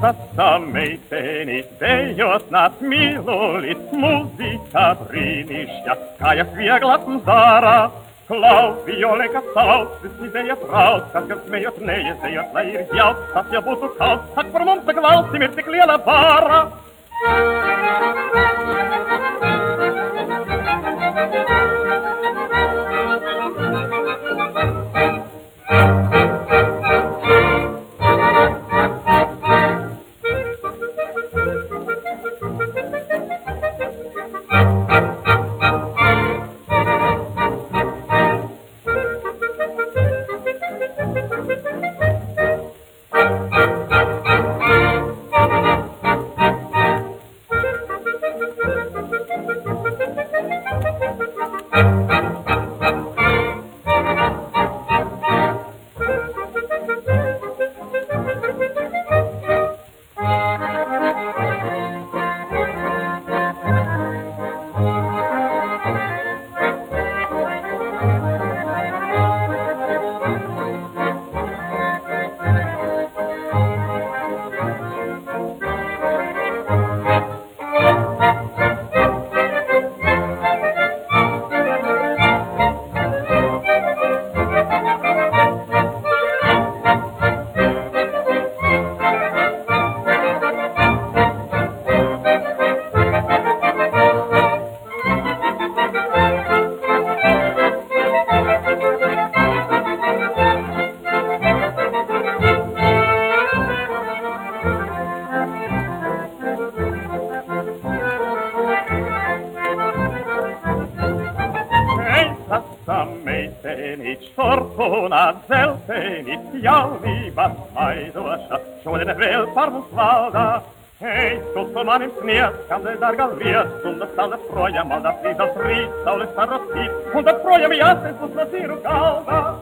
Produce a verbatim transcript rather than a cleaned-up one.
ta samej ceni dejot nas milulit, muzika brinišća, kaja svija glasom zara. Klau, violenka sal, si dejet raus, kad kad smejot neje, dejet lair jav, tas ja butu kal, tak formom se gval, si mir tik lijela bara. Zeltenić, fortuna zeltenić, ja libas majdoša, šodene vel parvum svalda. Hej, stod på mannen sned, kan det där galvet, som det stallet froja, mal das Lied als Ried, saules Parrotit, und das froja mi jasen, so slatir och galda.